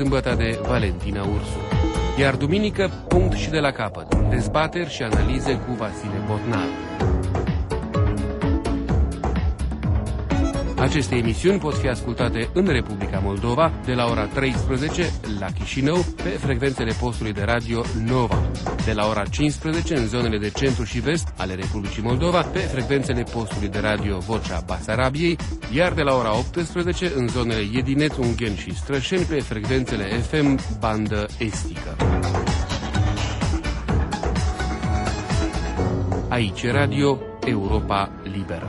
sâmbătă de Valentina Ursu. Iar duminică, punct și de la capăt, dezbateri și analize cu Vasile Botnaru. Aceste emisiuni pot fi ascultate în Republica Moldova de la ora 13 la Chișinău pe frecvențele postului de radio Nova, de la ora 15 în zonele de centru și vest ale Republicii Moldova pe frecvențele postului de radio Vocea Basarabiei, iar de la ora 18 în zonele Edinet, Ungheni și Strășeni pe frecvențele FM bandă estică. Aici Radio Europa Liberă.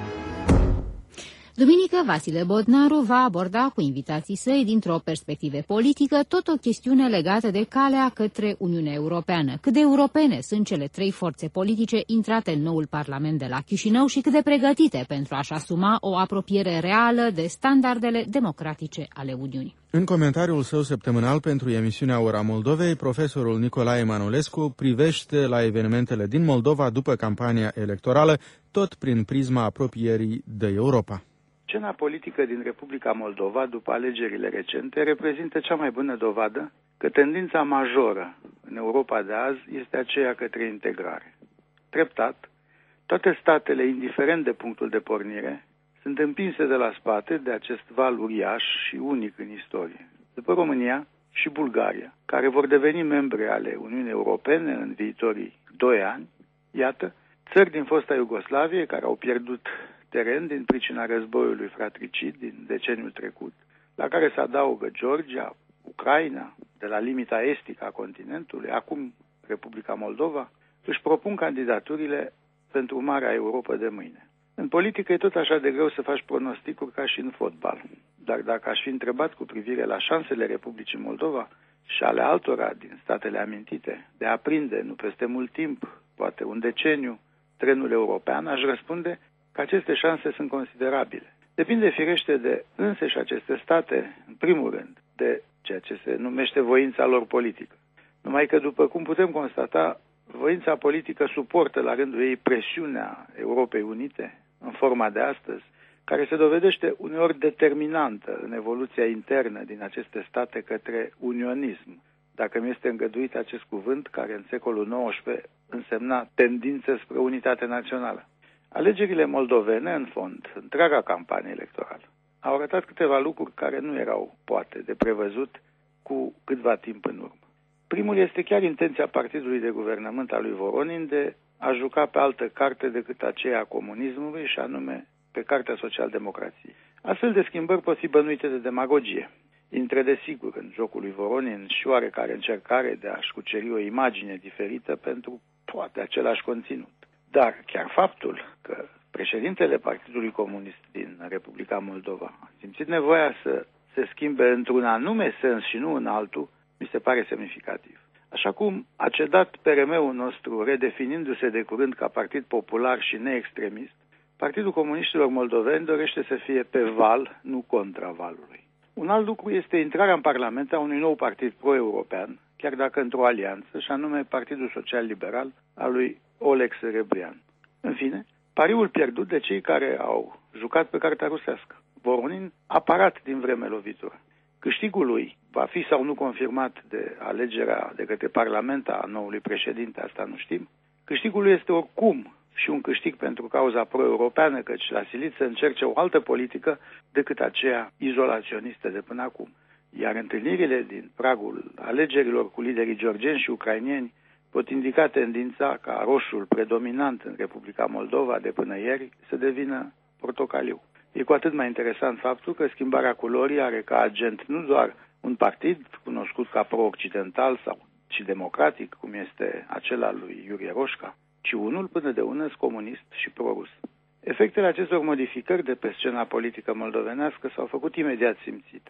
Duminică, Vasile Botnaru va aborda cu invitații săi, dintr-o perspectivă politică, tot o chestiune legată de calea către Uniunea Europeană. Cât de europene sunt cele trei forțe politice intrate în noul Parlament de la Chișinău și cât de pregătite pentru a-și asuma o apropiere reală de standardele democratice ale Uniunii. În comentariul său săptămânal pentru emisiunea Ora Moldovei, profesorul Nicolae Manolescu privește la evenimentele din Moldova după campania electorală, tot prin prisma apropierii de Europa. Scena politică din Republica Moldova, după alegerile recente, reprezintă cea mai bună dovadă că tendința majoră în Europa de azi este aceea către integrare. Treptat, toate statele, indiferent de punctul de pornire, sunt împinse de la spate de acest val uriaș și unic în istorie. După România și Bulgaria, care vor deveni membre ale Uniunii Europene în viitorii 2 ani, iată, țări din fosta Iugoslavie care au pierdut teren din pricina războiului fratricid din deceniul trecut, la care se adaugă Georgia, Ucraina, de la limita estică a continentului, acum Republica Moldova, își propun candidaturile pentru Marea Europa de mâine. În politică e tot așa de greu să faci pronosticuri ca și în fotbal, dar dacă aș fi întrebat cu privire la șansele Republicii Moldova și ale altora din statele amintite de a prinde, nu peste mult timp, poate un deceniu, trenul european, aș răspunde că aceste șanse sunt considerabile. Depinde firește de însăși aceste state, în primul rând, de ceea ce se numește voința lor politică. Numai că, după cum putem constata, voința politică suportă la rândul ei presiunea Europei Unite, în forma de astăzi, care se dovedește uneori determinantă în evoluția internă din aceste state către unionism, dacă mi este îngăduit acest cuvânt, care în secolul XIX însemna tendință spre unitate națională. Alegerile moldovene, în fond, întreaga campanie electorală, au arătat câteva lucruri care nu erau, poate, de prevăzut cu câtva timp în urmă. Primul este chiar intenția partidului de guvernământ al lui Voronin de a juca pe altă carte decât aceea a comunismului, și anume pe cartea social-democrației. Astfel de schimbări pot fi bănuite de demagogie. Intră desigur în jocul lui Voronin și oarecare încercare de a-și cuceri o imagine diferită pentru poate același conținut. Dar chiar faptul că președintele Partidului Comunist din Republica Moldova a simțit nevoia să se schimbe într-un anume sens și nu în altul, mi se pare semnificativ. Așa cum a cedat PRM-ul nostru, redefinindu-se de curând ca partid popular și neextremist, Partidul Comuniștilor Moldoveni dorește să fie pe val, nu contra valului. Un alt lucru este intrarea în Parlament a unui nou partid pro-european, chiar dacă într-o alianță, și anume Partidul Social Liberal al lui Oleg Serebrian. În fine, pariul pierdut de cei care au jucat pe cartea rusească. Voronin a parat din vreme lovitură. Câștigul lui va fi sau nu confirmat de alegerea de către Parlament a noului președinte, asta nu știm. Câștigul lui este oricum și un câștig pentru cauza pro-europeană, căci l-a silit să încerce o altă politică decât aceea izolaționistă de până acum. Iar întâlnirile din pragul alegerilor cu liderii georgieni și ucrainieni pot indica tendința ca roșul predominant în Republica Moldova de până ieri să devină portocaliu. E cu atât mai interesant faptul că schimbarea culorii are ca agent nu doar un partid cunoscut ca pro-occidental sau și democratic, cum este acela lui Iurie Roșca, ci unul până de unăs comunist și pro-rus. Efectele acestor modificări de pe scena politică moldovenească s-au făcut imediat simțite.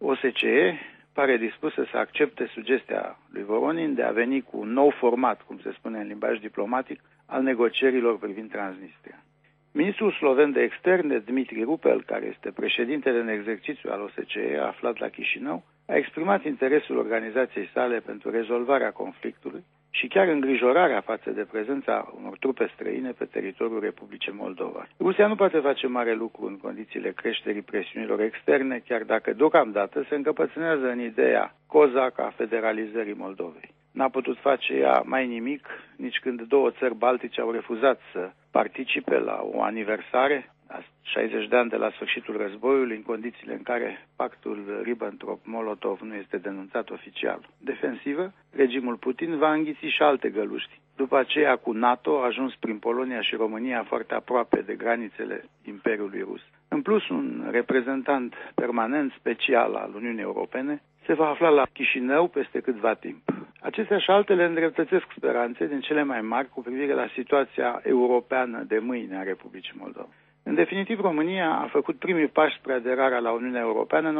OSCE pare dispusă să accepte sugestia lui Voronin de a veni cu un nou format, cum se spune în limbaj diplomatic, al negocierilor privind Transnistria. Ministrul sloven de externe, Dmitri Rupel, care este președintele în exercițiu al OSCE, aflat la Chișinău, a exprimat interesul organizației sale pentru rezolvarea conflictului și chiar îngrijorarea față de prezența unor trupe străine pe teritoriul Republicii Moldova. Rusia nu poate face mare lucru în condițiile creșterii presiunilor externe, chiar dacă deocamdată se încăpățânează în ideea cozacă a federalizării Moldovei. N-a putut face ea mai nimic nici când două țări baltice au refuzat să participe la o aniversare a 60 de ani de la sfârșitul războiului, în condițiile în care pactul Ribbentrop-Molotov nu este denunțat oficial. Defensivă, regimul Putin va înghiți și alte găluști. După aceea, cu NATO, a ajuns prin Polonia și România foarte aproape de granițele Imperiului Rus. În plus, un reprezentant permanent special al Uniunii Europene se va afla la Chișinău peste câtva timp. Acestea și altele îndreptățesc speranțe din cele mai mari cu privire la situația europeană de mâine a Republicii Moldova. În definitiv, România a făcut primii pași spre aderarea la Uniunea Europeană în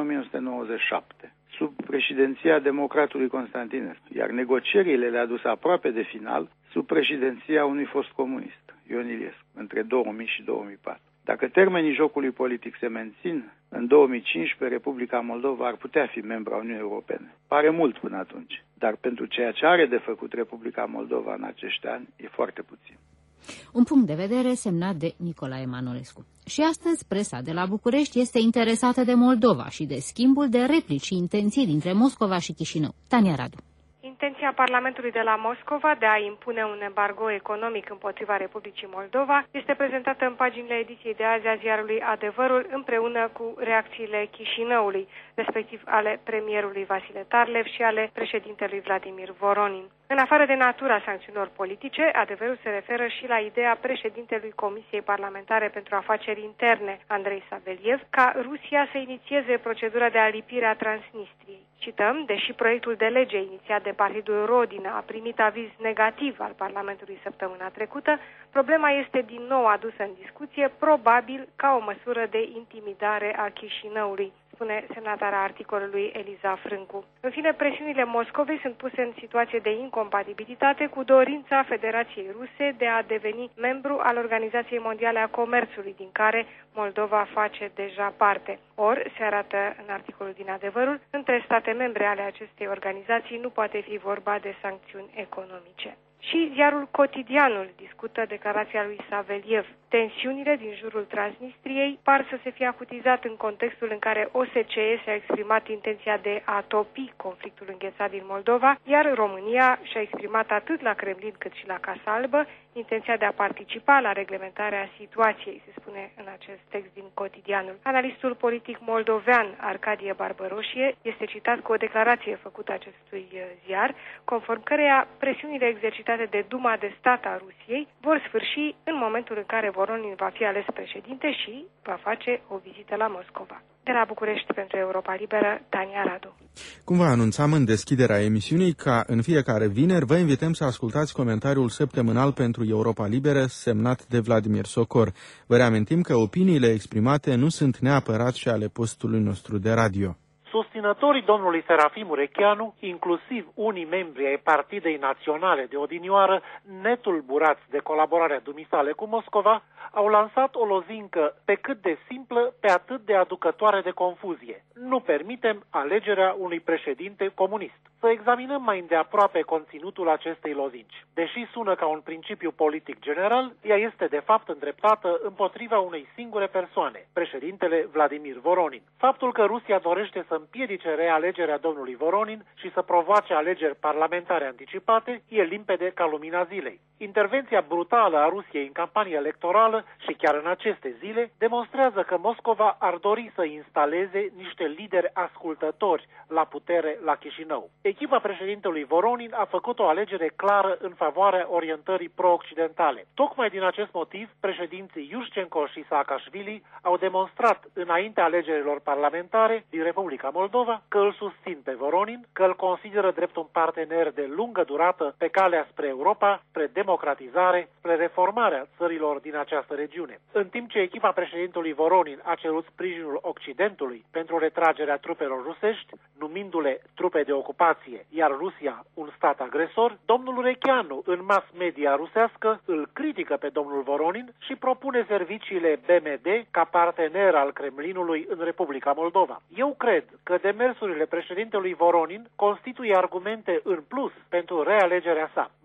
1997, sub președinția democratului Constantinescu, iar negocierile le-a dus aproape de final sub președinția unui fost comunist, Ion Iliescu, între 2000 și 2004. Dacă termenii jocului politic se mențin, în 2015 Republica Moldova ar putea fi membru a Uniunii Europene. Pare mult până atunci, dar pentru ceea ce are de făcut Republica Moldova în acești ani e foarte puțin. Un punct de vedere semnat de Nicolae Manolescu. Și astăzi presa de la București este interesată de Moldova și de schimbul de replici și intenții dintre Moscova și Chișinău. Tania Radu. Intenția Parlamentului de la Moscova de a impune un embargo economic împotriva Republicii Moldova este prezentată în paginile ediției de azi a ziarului Adevărul împreună cu reacțiile Chișinăului, respectiv ale premierului Vasile Tarlev și ale președintelui Vladimir Voronin. În afară de natura sancțiunilor politice, Adevărul se referă și la ideea președintelui Comisiei Parlamentare pentru Afaceri Interne, Andrei Saveliev, ca Rusia să inițieze procedura de alipire a Transnistriei. Cităm, deși proiectul de lege inițiat de Partidul Rodina a primit aviz negativ al Parlamentului săptămâna trecută, problema este din nou adusă în discuție, probabil ca o măsură de intimidare a Chișinăului, spune semnatarea articolului Eliza Frâncu. În fine, presiunile Moscovei sunt puse în situație de incompatibilitate cu dorința Federației Ruse de a deveni membru al Organizației Mondiale a Comerțului, din care Moldova face deja parte. Ori, se arată în articolul din Adevărul, între state membre ale acestei organizații nu poate fi vorba de sancțiuni economice. Și ziarul Cotidianul discută declarația lui Saveliev. Tensiunile din jurul Transnistriei par să se fie acutizat în contextul în care OSCE și-a exprimat intenția de a topi conflictul înghețat din Moldova, iar România și-a exprimat atât la Kremlin cât și la Casa Albă intenția de a participa la reglementarea situației, se spune în acest text din Cotidianul. Analistul politic moldovean Arcadie Barbăroșie este citat cu o declarație făcută acestui ziar, conform căreia presiunile exercitate de Duma de Stat a Rusiei vor sfârși în momentul în care Voronin va fi ales președinte și va face o vizită la Moscova. De la București pentru Europa Liberă, Tania Radu. Cum vă anunțam în deschiderea emisiunii, ca în fiecare vineri, vă invităm să ascultați comentariul săptămânal pentru Europa Liberă, semnat de Vladimir Socor. Vă reamintim că opiniile exprimate nu sunt neapărat și ale postului nostru de radio. Susținătorii domnului Serafim Urecheanu, inclusiv unii membri ai Partidei Naționale de odinioară, netulburați de colaborarea dumisale cu Moscova, au lansat o lozincă pe cât de simplă, pe atât de aducătoare de confuzie. Nu permitem alegerea unui președinte comunist. Să examinăm mai îndeaproape conținutul acestei lozinci. Deși sună ca un principiu politic general, ea este de fapt îndreptată împotriva unei singure persoane, președintele Vladimir Voronin. Faptul că Rusia dorește să împiedice realegerea domnului Voronin și să provoace alegeri parlamentare anticipate e limpede ca lumina zilei. Intervenția brutală a Rusiei în campanie electorală și chiar în aceste zile demonstrează că Moscova ar dori să instaleze niște lideri ascultători la putere la Chișinău. Echipa președintelui Voronin a făcut o alegere clară în favoarea orientării pro-occidentale. Tocmai din acest motiv, președinții Iușcenko și Saakashvili au demonstrat înaintea alegerilor parlamentare din Republica Moldova că îl susțin pe Voronin, că îl consideră drept un partener de lungă durată pe calea spre Europa, spre democratizare, spre reformarea țărilor din această regiune. În timp ce echipa președintelui Voronin a cerut sprijinul Occidentului pentru retragerea trupelor rusești, numindu-le trupe de ocupație, iar Rusia un stat agresor, domnul Urecheanu în mass media rusească îl critică pe domnul Voronin și propune serviciile BMD ca partener al Kremlinului în Republica Moldova. Eu cred că demersurile președintelui Voronin constituie argumente în plus pentru realegerea sa.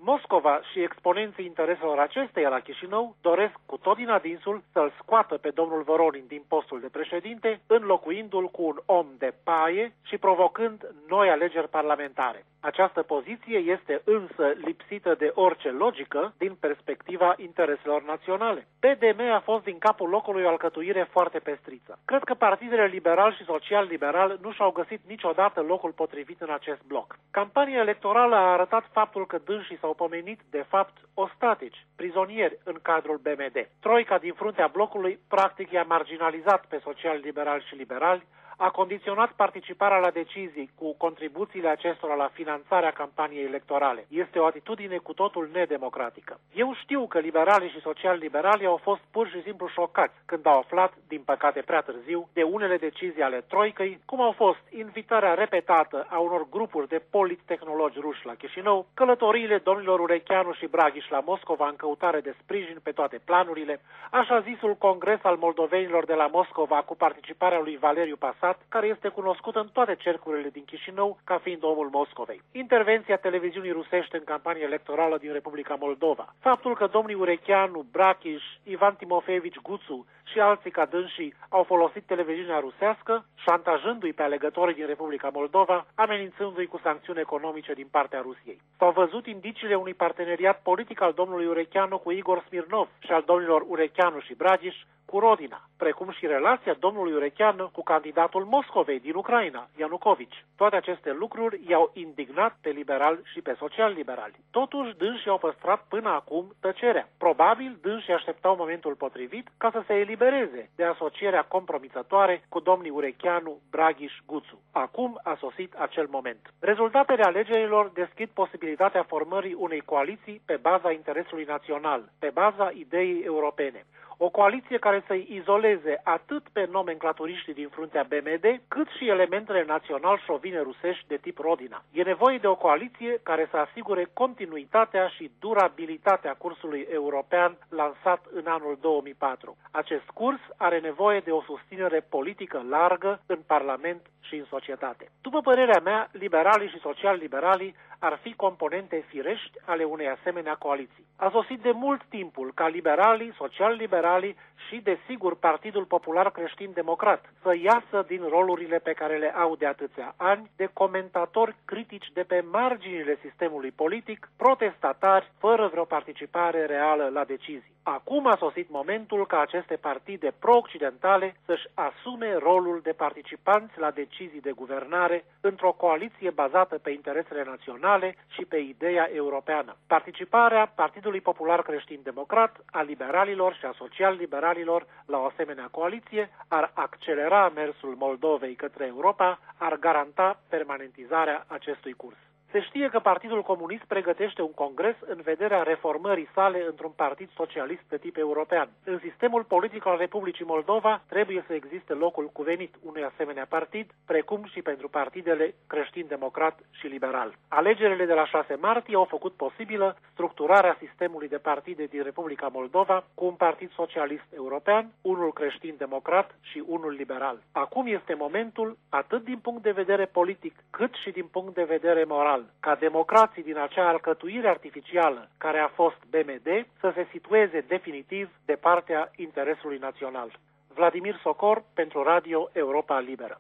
Moscova și exponenții intereselor acesteia la Chișinău doresc cu tot din adinsul să-l scoată pe domnul Voronin din postul de președinte, înlocuindu-l cu un om de paie și provocând noi alegeri parlamentare. Această poziție este însă lipsită de orice logică din perspectiva intereselor naționale. PDM a fost din capul locului o alcătuire foarte pestriță. Cred că partidele liberal și social-liberal nu și-au găsit niciodată locul potrivit în acest bloc. Campania electorală a arătat faptul că dânsii s-au pomenit, de fapt, ostatici, prizonieri în cadrul BMD. Troica din fruntea blocului practic i-a marginalizat pe social-liberali și liberali, a condiționat participarea la decizii cu contribuțiile acestora la finanțarea campaniei electorale. Este o atitudine cu totul nedemocratică. Eu știu că liberalii și social-liberalii au fost pur și simplu șocați când au aflat, din păcate prea târziu, de unele decizii ale Troicăi, cum au fost invitarea repetată a unor grupuri de polittehnologi ruși la Chișinău, călătoriile domnilor Urecheanu și Braghiș la Moscova în căutare de sprijin pe toate planurile, așa zisul congres al moldovenilor de la Moscova cu participarea lui Valeriu Pasat, care este cunoscut în toate cercurile din Chișinău ca fiind omul Moscovei. Intervenția televiziunii rusești în campania electorală din Republica Moldova. Faptul că domnii Urecheanu, Braghiș, Ivan Timofeevici Guțu și alții ca dânsii au folosit televiziunea rusească, șantajându-i pe alegătorii din Republica Moldova, amenințându-i cu sancțiuni economice din partea Rusiei. S-au văzut indiciile unui parteneriat politic al domnului Urecheanu cu Igor Smirnov și al domnilor Urecheanu și Braghiș cu Rodina, precum și relația domnului Urecheanu cu candidatul Moscovei din Ucraina, Ianucovici. Toate aceste lucruri i-au indignat pe liberali și pe social-liberali. Totuși, dânsii au păstrat până acum tăcerea. Probabil, dânsii așteptau momentul potrivit ca să se elibereze de asocierea compromițătoare cu domnii Urecheanu, Braghiș, Guțu. Acum a sosit acel moment. Rezultatele alegerilor deschid posibilitatea formării unei coaliții pe baza interesului național, pe baza ideii europene. O coaliție care să-i izoleze atât pe nomenclaturiștii din fruntea BMD, cât și elementele național-șovine rusești de tip Rodina. E nevoie de o coaliție care să asigure continuitatea și durabilitatea cursului european lansat în anul 2004. Acest curs are nevoie de o susținere politică largă în Parlament și în societate. După părerea mea, liberalii și social-liberalii ar fi componente firești ale unei asemenea coaliții. A sosit de mult timpul ca liberalii, social-liberalii și, desigur, Partidul Popular Creștin-Democrat să iasă din rolurile pe care le au de atâția ani de comentatori critici de pe marginile sistemului politic, protestatari, fără vreo participare reală la decizii. Acum a sosit momentul ca aceste partide pro-occidentale să-și asume rolul de participanți la decizii de guvernare într-o coaliție bazată pe interesele naționale și pe ideea europeană. Participarea Partidului Popular Creștin-Democrat, a liberalilor și a social-liberalilor la o asemenea coaliție ar accelera mersul Moldovei către Europa, ar garanta permanentizarea acestui curs. Se știe că Partidul Comunist pregătește un congres în vederea reformării sale într-un partid socialist de tip european. În sistemul politic al Republicii Moldova trebuie să existe locul cuvenit unui asemenea partid, precum și pentru partidele creștin-democrat și liberal. Alegerile de la 6 martie au făcut posibilă structurarea sistemului de partide din Republica Moldova cu un partid socialist european, unul creștin-democrat și unul liberal. Acum este momentul, atât din punct de vedere politic, cât și din punct de vedere moral, ca democrații din acea alcătuire artificială care a fost BMD să se situeze definitiv de partea interesului național. Vladimir Socor pentru Radio Europa Liberă.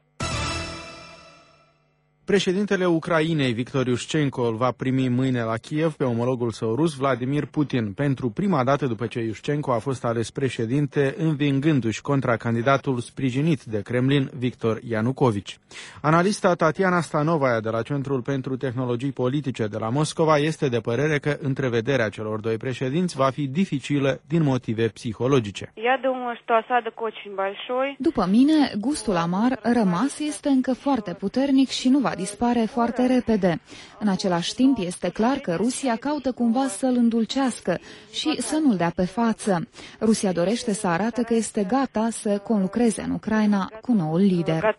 Președintele Ucrainei, Victor Iușcenko, îl va primi mâine la Kiev pe omologul său rus, Vladimir Putin, pentru prima dată după ce Iușcenko a fost ales președinte, învingându-și contracandidatul sprijinit de Kremlin, Victor Ianucovici. Analista Tatiana Stanovaia de la Centrul pentru Tehnologii Politice de la Moscova este de părere că întrevederea celor doi președinți va fi dificilă din motive psihologice. După mine, gustul amar rămas este încă foarte puternic și nu va dispare foarte repede. În același timp, este clar că Rusia caută cumva să-l îndulcească și să nu-l dea pe față. Rusia dorește să arate că este gata să conlucreze în Ucraina cu noul lider.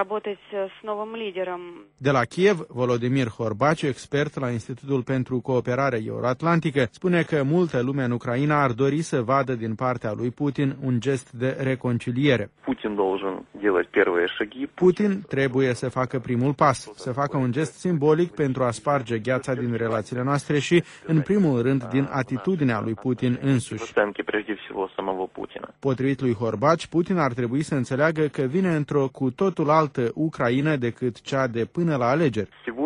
De la Kiev, Volodymyr Horbaciu, expert la Institutul pentru Cooperare Euroatlantică, spune că multă lume în Ucraina ar dori să vadă din partea lui Putin un gest de reconciliere. Putin trebuie să facă primul pas. pas să facă un gest simbolic pentru a sparge gheața din relațiile noastre și, în primul rând, din atitudinea lui Putin însuși. Potrivit lui Horbaci, Putin ar trebui să înțeleagă că vine într-o cu totul altă Ucraina decât cea de până la alegeri.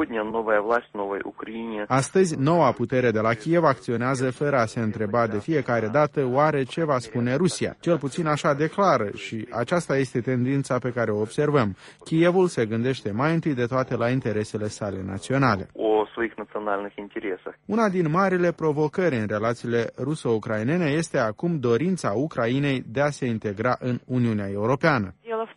Astăzi, noua putere de la Kiev acționează fără a se întreba de fiecare dată oare ce va spune Rusia. Cel puțin așa declară și aceasta este tendința pe care o observăm. Kievul se gândește mai întâi de toate la interesele sale naționale. Una din marile provocări în relațiile ruso-ucrainene este acum dorința Ucrainei de a se integra în Uniunea Europeană.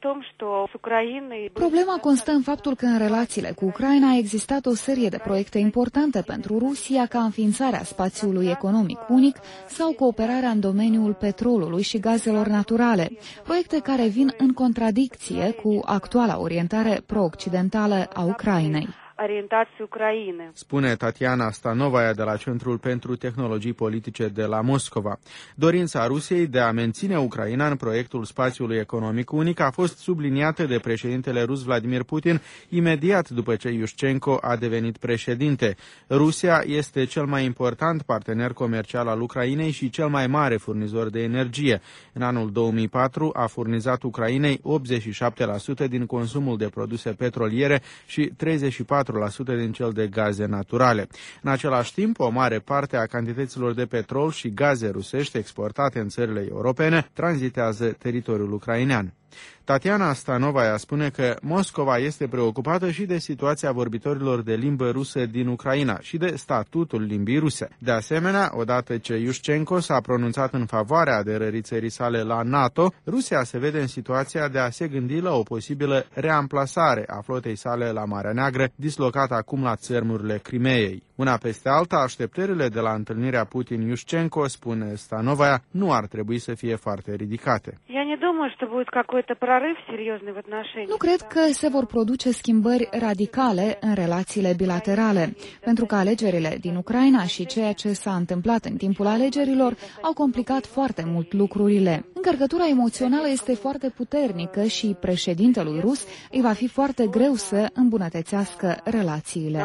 Problema constă în faptul că în relațiile cu Ucraina a existat o serie de proiecte importante pentru Rusia, ca înființarea spațiului economic unic sau cooperarea în domeniul petrolului și gazelor naturale, proiecte care vin în contradicție cu actuala orientare pro-occidentală a Ucrainei. Spune Tatiana Stanovaia de la Centrul pentru Tehnologii Politice de la Moscova. Dorința Rusiei de a menține Ucraina în proiectul spațiului economic unic a fost subliniată de președintele rus Vladimir Putin imediat după ce Iușcenko a devenit președinte. Rusia este cel mai important partener comercial al Ucrainei și cel mai mare furnizor de energie. În anul 2004 a furnizat Ucrainei 87% din consumul de produse petroliere și 34% din cel de gaze naturale. În același timp, o mare parte a cantităților de petrol și gaze rusești exportate în țările europene tranzitează teritoriul ucrainean. Tatiana Stanovaia spune că Moscova este preocupată și de situația vorbitorilor de limbă rusă din Ucraina și de statutul limbii ruse. De asemenea, odată ce Iușcenko s-a pronunțat în favoarea aderării țării sale la NATO, Rusia se vede în situația de a se gândi la o posibilă reamplasare a flotei sale la Marea Neagră, dislocată acum la țărmurile Crimeei. Una peste alta, așteptările de la întâlnirea Putin-Iușcenko, spune Stanovaia, nu ar trebui să fie foarte ridicate. Nu cred că se vor produce schimbări radicale în relațiile bilaterale, pentru că alegerile din Ucraina și ceea ce s-a întâmplat în timpul alegerilor au complicat foarte mult lucrurile. Încărcătura emoțională este foarte puternică și președintelui rus îi va fi foarte greu să îmbunătățească relațiile.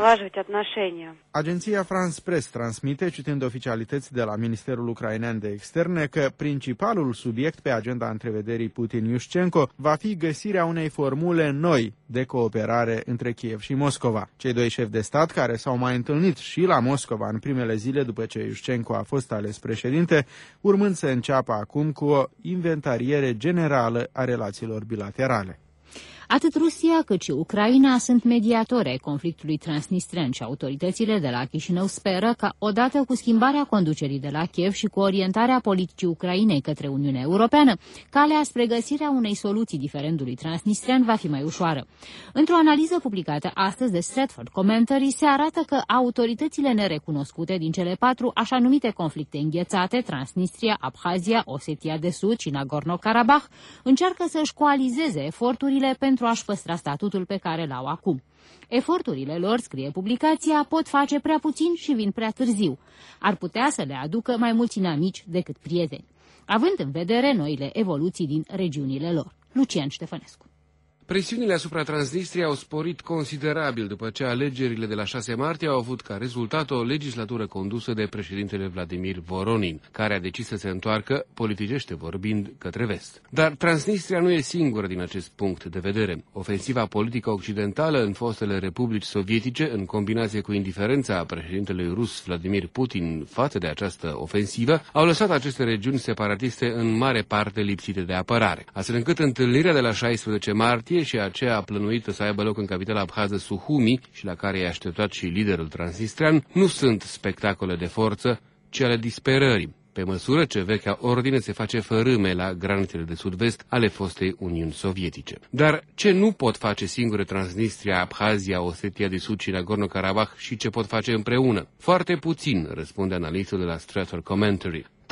Agenția France Press transmite, citând oficialități de la Ministerul Ucrainean de Externe, că principalul subiect pe agenda întrevederii Putin-Iușcenko va fi găsirea unei formule noi de cooperare între Kiev și Moscova. Cei doi șefi de stat, care s-au mai întâlnit și la Moscova în primele zile după ce Iușcenko a fost ales președinte, urmând să înceapă acum cu o inventariere generală a relațiilor bilaterale. Atât Rusia cât și Ucraina sunt mediatori ai conflictului transnistren și autoritățile de la Chișinău speră că, odată cu schimbarea conducerii de la Kiev și cu orientarea politicii Ucrainei către Uniunea Europeană, calea spre găsirea unei soluții diferendului transnistren va fi mai ușoară. Într-o analiză publicată astăzi de Stratford Commentary se arată că autoritățile nerecunoscute din cele 4 așa numite conflicte înghețate, Transnistria, Abhazia, Osetia de Sud și Nagorno-Karabakh, încearcă să-și coalizeze eforturile pentru a-și păstra statutul pe care l-au acum. Eforturile lor, scrie publicația, pot face prea puțin și vin prea târziu. Ar putea să le aducă mai mulți inamici decât prieteni, având în vedere noile evoluții din regiunile lor. Lucian Ștefănescu. Presiunile asupra Transnistriei au sporit considerabil după ce alegerile de la 6 martie au avut ca rezultat o legislatură condusă de președintele Vladimir Voronin, care a decis să se întoarcă, politicește vorbind, către vest. Dar Transnistria nu e singură din acest punct de vedere. Ofensiva politică occidentală în fostele republici sovietice, în combinație cu indiferența președintelui rus Vladimir Putin față de această ofensivă, au lăsat aceste regiuni separatiste în mare parte lipsite de apărare, astfel încât întâlnirea de la 16 martie și aceea plănuită să aibă loc în capitala abhază Suhumi și la care i-a așteptat și liderul transnistrean, nu sunt spectacole de forță, ci ale disperării, pe măsură ce vechea ordine se face fărâme la granițele de sud-vest ale fostei Uniuni Sovietice. Dar ce nu pot face singure Transnistria, Abhazia, Osetia de Sud și Nagorno-Karabakh și ce pot face împreună? Foarte puțin, răspunde analistul de la Stratford Commentary.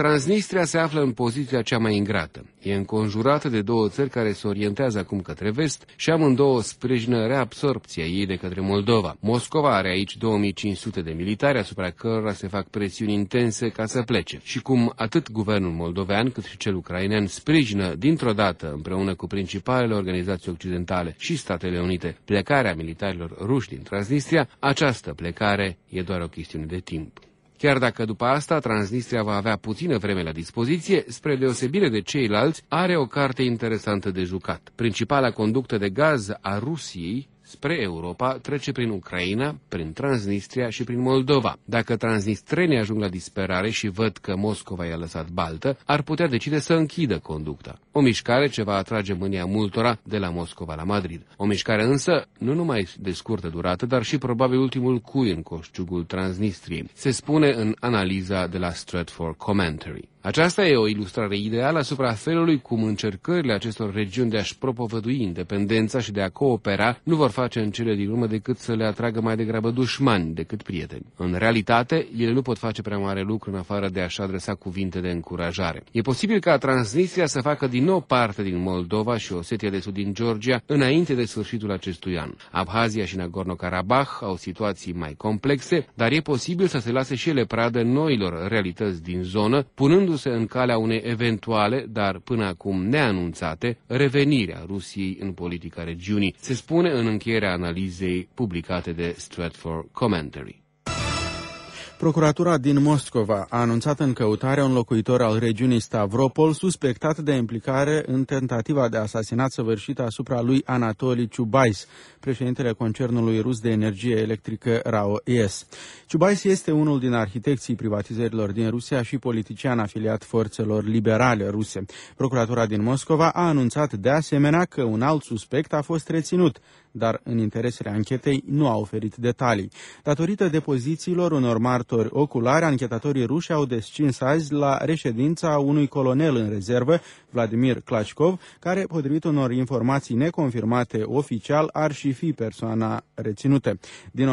Transnistria se află în poziția cea mai ingrată. E înconjurată de două țări care se orientează acum către vest și amândouă sprijină reabsorpția ei de către Moldova. Moscova are aici 2500 de militari asupra cărora se fac presiuni intense ca să plece. Și cum atât guvernul moldovean cât și cel ucrainean sprijină dintr-o dată împreună cu principalele organizații occidentale și Statele Unite plecarea militarilor ruși din Transnistria, această plecare e doar o chestiune de timp. Chiar dacă după asta Transnistria va avea puțină vreme la dispoziție, spre deosebire de ceilalți, are o carte interesantă de jucat. Principala conductă de gaz a Rusiei spre Europa trece prin Ucraina, prin Transnistria și prin Moldova. Dacă transnistrenii ajung la disperare și văd că Moscova i-a lăsat baltă, ar putea decide să închidă conducta. O mișcare ce va atrage mânia multora de la Moscova la Madrid. O mișcare însă nu numai de scurtă durată, dar și probabil ultimul cui în coșciugul Transnistriei. Se spune în analiza de la Stratford Commentary. Aceasta e o ilustrare ideală asupra felului cum încercările acestor regiuni de a-și propovădui independența și de a coopera nu vor face în cele din urmă decât să le atragă mai degrabă dușmani decât prieteni. În realitate, ele nu pot face prea mare lucru în afară de a-și adresa cuvinte de încurajare. E posibil ca Transnistria să facă din nou parte din Moldova și Osetia de Sud din Georgia înainte de sfârșitul acestui an. Abhazia și Nagorno-Karabakh au situații mai complexe, dar e posibil să se lase și ele pradă noilor realități din zonă, punându-se în calea unei eventuale, dar până acum neanunțate, reveniri a Rusiei în politica regiunii, se spune în încheierea analizei publicate de Stratford Commentary. Procuratura din Moscova a anunțat în căutarea un locuitor al regiunii Stavropol suspectat de implicare în tentativa de asasinat săvârșită asupra lui Anatoli Ciubais, președintele concernului rus de energie electrică RAO-ES. Ciubais este unul din arhitecții privatizărilor din Rusia și politician afiliat forțelor liberale ruse. Procuratura din Moscova a anunțat de asemenea că un alt suspect a fost reținut, dar în interesele anchetei nu a oferit detalii. Datorită depozițiilor unor martori oculari, anchetatorii ruși au descins azi la reședința unui colonel în rezervă, Vladimir Klachkov, care, potrivit unor informații neconfirmate oficial, ar și fi persoana reținută. Din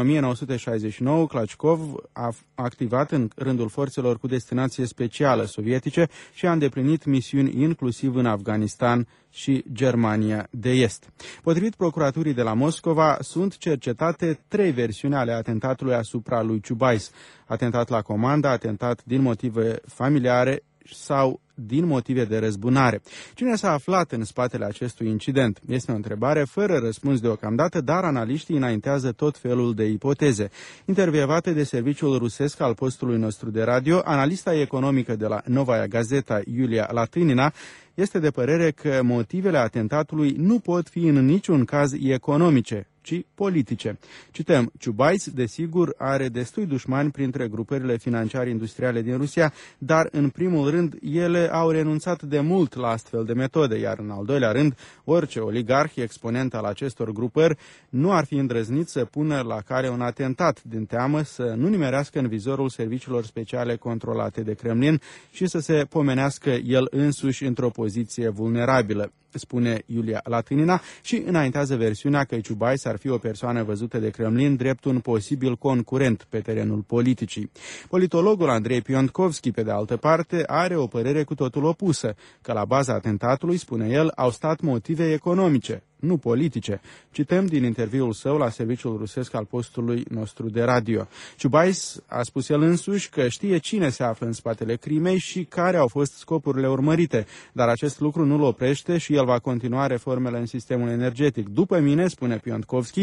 1969, Klachkov a activat în rândul forțelor cu destinație specială sovietice și a îndeplinit misiuni inclusiv în Afganistan și Germania de Est. Potrivit procuraturii de la Moscova, sunt cercetate 3 versiuni ale atentatului asupra lui Ciubais. Atentat la comandă, atentat din motive familiare sau din motive de răzbunare. Cine s-a aflat în spatele acestui incident? Este o întrebare fără răspuns deocamdată, dar analiștii înaintează tot felul de ipoteze. Intervievată de serviciul rusesc al postului nostru de radio, analista economică de la Novaya Gazeta, Iulia Latânina, este de părere că motivele atentatului nu pot fi în niciun caz economice, ci politice. Cităm, Ciubais, desigur, are destui dușmani printre grupările financiare industriale din Rusia, dar, în primul rând, ele au renunțat de mult la astfel de metode, iar, în al doilea rând, orice oligarh exponent al acestor grupări nu ar fi îndrăznit să pună la cale un atentat din teamă să nu nimerească în vizorul serviciilor speciale controlate de Kremlin și să se pomenească el însuși într-o poziție vulnerabilă, spune Iulia Latânina și înaintează versiunea că Ciubais ar fi o persoană văzută de Kremlin drept un posibil concurent pe terenul politicii. Politologul Andrei Piontkovski, pe de altă parte, are o părere cu totul opusă, că la baza atentatului, spune el, au stat motive economice, nu politice. Cităm din interviul său la serviciul rusesc al postului nostru de radio. Ciubais a spus el însuși că știe cine se află în spatele crimei și care au fost scopurile urmărite, dar acest lucru nu-l oprește și el va continua reformele în sistemul energetic. După mine, spune Piontkovski,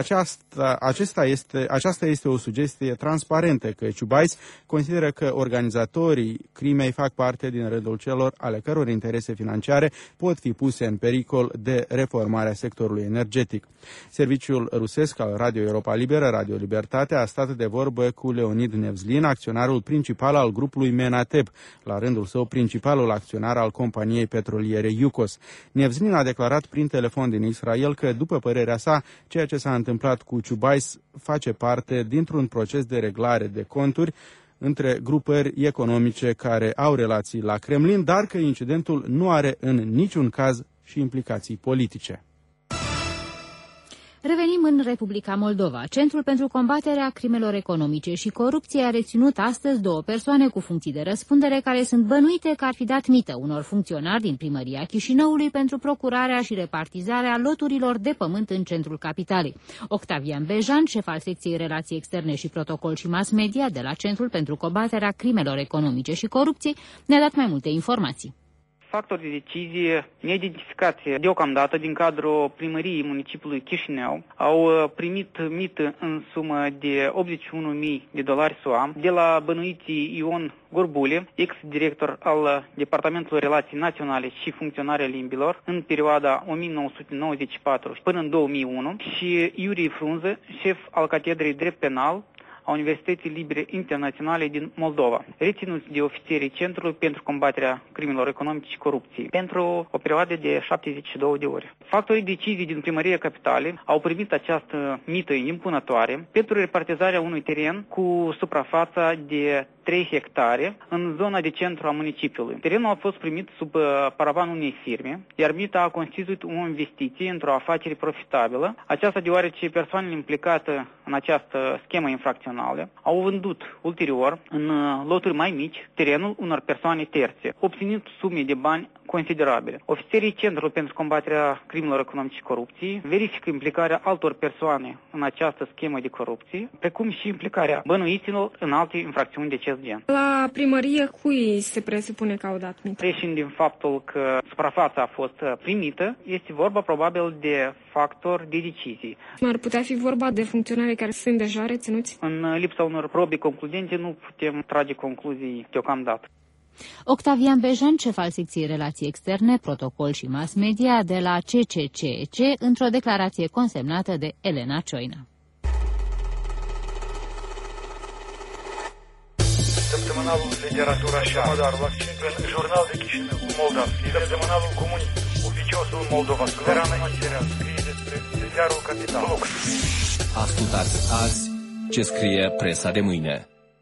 aceasta este o sugestie transparentă că Ciubais consideră că organizatorii crimei fac parte din rândul celor ale căror interese financiare pot fi puse în pericol de reformarea sectorului energetic. Serviciul rusesc al Radio Europa Liberă, Radio Libertate, a stat de vorbă cu Leonid Nevzlin, acționarul principal al grupului Menatep, la rândul său principalul acționar al companiei petroliere Yukos. Nevzlin a declarat prin telefon din Israel că, după părerea sa, ceea ce s-a întâmplat cu Ciubais face parte dintr-un proces de reglare de conturi între grupări economice care au relații la Kremlin, dar că incidentul nu are în niciun caz și implicații politice. Revenim în Republica Moldova. Centrul pentru combaterea crimelor economice și corupție a reținut astăzi 2 persoane cu funcții de răspundere care sunt bănuite că ar fi dat mită unor funcționari din primăria Chișinăului pentru procurarea și repartizarea loturilor de pământ în centrul capitalei. Octavian Bejan, șef al secției Relații Externe și Protocol și Mass Media de la Centrul pentru combaterea crimelor economice și corupție, ne-a dat mai multe informații. Factori de decizie neidentificați deocamdată din cadrul primăriei municipiului Chișinău au primit mită în sumă de $81.000 SUA de la bănuiții Ion Gorbule, ex-director al Departamentului Relații Naționale și Funcționarea Limbilor în perioada 1994 până în 2001 și Iurie Frunză, șef al Catedrei Drept Penal a Universității Libere Internaționale din Moldova, reținuți de ofițerii Centrului pentru combaterea crimelor economice și corupției, pentru o perioadă de 72 de ore. Factorii decizii din Primăria Capitalei au primit această mită impunătoare pentru repartizarea unui teren cu suprafața de 3 hectare în zona de centru a municipiului. Terenul a fost primit sub paravanul unei firme, iar mita a constituit o investiție într-o afacere profitabilă, aceasta deoarece persoanele implicate în această schemă infracțională au vândut ulterior în loturi mai mici terenul unor persoane terțe, obținând sume de bani considerabile. Ofițerii Centrului pentru combaterea crimelor economice și corupției verifică implicarea altor persoane în această schemă de corupție, precum și implicarea bănuiților în alte infracțiuni de acest gen. La primărie cui se presupune că au dat mită? Reșind din faptul că suprafața a fost primită, este vorba probabil de factor de decizie. Ar putea fi vorba de funcționari care sunt deja reținuți? În lipsa unor probe concludente nu putem trage concluzii deocamdată. Octavian Bejan, șef al secției Relații Externe, Protocol și Mass Media de la CCCEC, într-o declarație consemnată de Elena Cioina. Săptămânalul Literatura și Amadar, în Jurnal de Chișinău, Moldavski, Săptămânalul Comunist, Oficiosul Moldova, Scuverana Material, scrie despre Ziarul Capital. Ascultați azi ce scrie presa de mâine.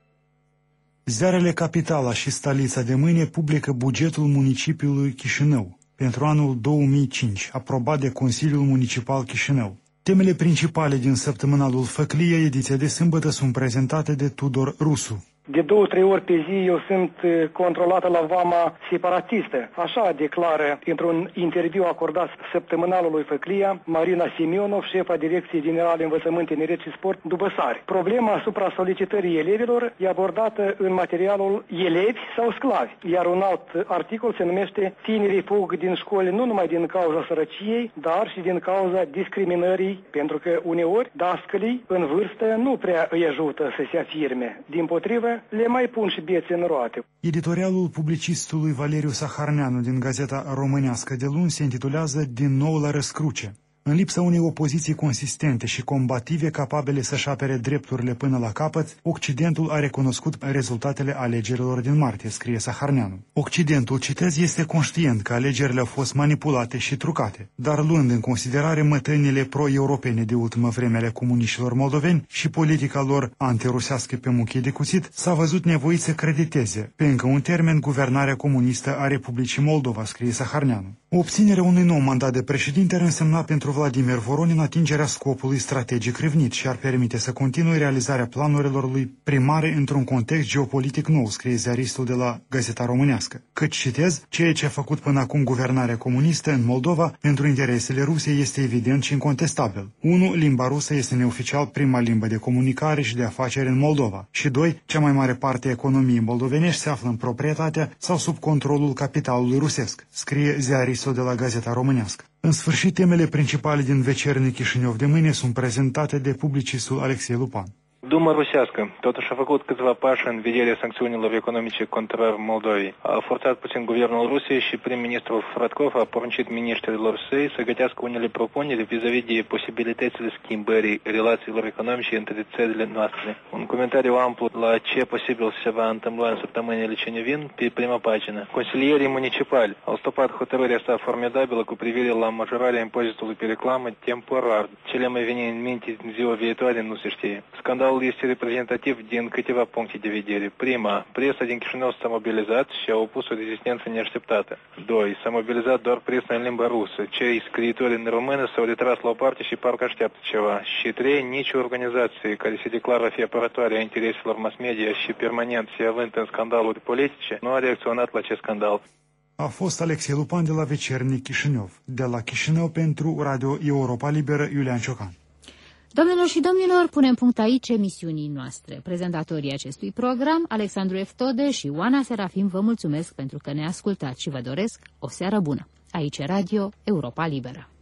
Ziarele Capitala și Stalița de mâine publică bugetul municipiului Chișinău pentru anul 2005, aprobat de Consiliul Municipal Chișinău. Temele principale din săptămânalul Făclie, ediția de sâmbătă, sunt prezentate de Tudor Rusu. De 2-3 ori pe zi eu sunt controlată la vama separatistă. Așa declară într-un interviu acordat săptămânalului Făclia Marina Semionov, șefa Direcției Generale Învățământ, Tineret și Sport, Dubăsari. Problema asupra solicitării elevilor e abordată în materialul Elevi sau sclavi, iar un alt articol se numește Tinerii fug din școli nu numai din cauza sărăciei, dar și din cauza discriminării, pentru că uneori dascălii în vârstă nu prea îi ajută să se afirme. Dimpotrivă, le mai pun și bețe în roate. Editorialul publicistului Valeriu Saharneanu din Gazeta Românească de luni se intitulează Din nou la răscruce. În lipsa unei opoziții consistente și combative capabile să-și apere drepturile până la capăt, Occidentul a recunoscut rezultatele alegerilor din martie, scrie Saharneanu. Occidentul, citez, este conștient că alegerile au fost manipulate și trucate, dar luând în considerare mătănile pro-europene de ultimă vreme ale comuniștilor moldoveni și politica lor antirusească pe muchie de cuțit, s-a văzut nevoit să crediteze, pe încă un termen, guvernarea comunistă a Republicii Moldova, scrie Saharneanu. Obținerea unui nou mandat de președinte ar însemna pentru Vladimir Voronin atingerea scopului strategic revnit și ar permite să continue realizarea planurilor lui primare într-un context geopolitic nou, scrie ziaristul de la Gazeta Românească. Căci, citez, ceea ce a făcut până acum guvernarea comunistă în Moldova pentru interesele Rusiei este evident și incontestabil. 1. Limba rusă este neoficial prima limbă de comunicare și de afaceri în Moldova. Și 2. Cea mai mare parte a economiei moldovenești se află în proprietatea sau sub controlul capitalului rusesc, scrie ziaristul de la Gazeta Românească. În sfârșit, temele principale din Vecernic Chișinău de mâine sunt prezentate de publicistul Alexei Lupan. Duma rusească totuși a făcut câțiva pași în vederea sancțiunilor economice contra Moldovei. A forțat puțin guvernul Rusiei și prim-ministrul Fratkov a poruncit miniștrilor săi să gătească unele propuneri vis-a-vis de posibilitățile schimbării relațiilor economice între țările noastre. Un comentariu amplu la ce posibil se va întâmpla în săptămânile ce ne vin pe prima pagină. Consilierii municipali au stopat hotărârea asta formidabilă cu privire la majorarea impozitului pe reclamă temporar. Ce le mai vine în minte în ziua viitoare nu se știe. Scandalul El este reprezentativ din câteva puncte de vedere. Prima, presa din Chișinău s-a mobilizat și a opus o rezistență neașteptată. 2. S-a mobilizat doar presa în limba rusă. Cei scriitori în română s-au retras la o parte și parcă așteaptă ceva. Și 3. Nici o organizație care se declară a fi apărătoare a intereselor mass media și permanent se având în scandaluri politice nu a reacționat la acest scandal. A fost Alexei Lupan de la Vecernic Chișinău. De la Chișinău pentru Radio Europa Liberă, Iulian Ciocan. Domnilor și domnilor, punem punct aici emisiunii noastre. Prezentatorii acestui program, Alexandru Eftode și Oana Serafim, vă mulțumesc pentru că ne ascultați și vă doresc o seară bună. Aici Radio Europa Liberă.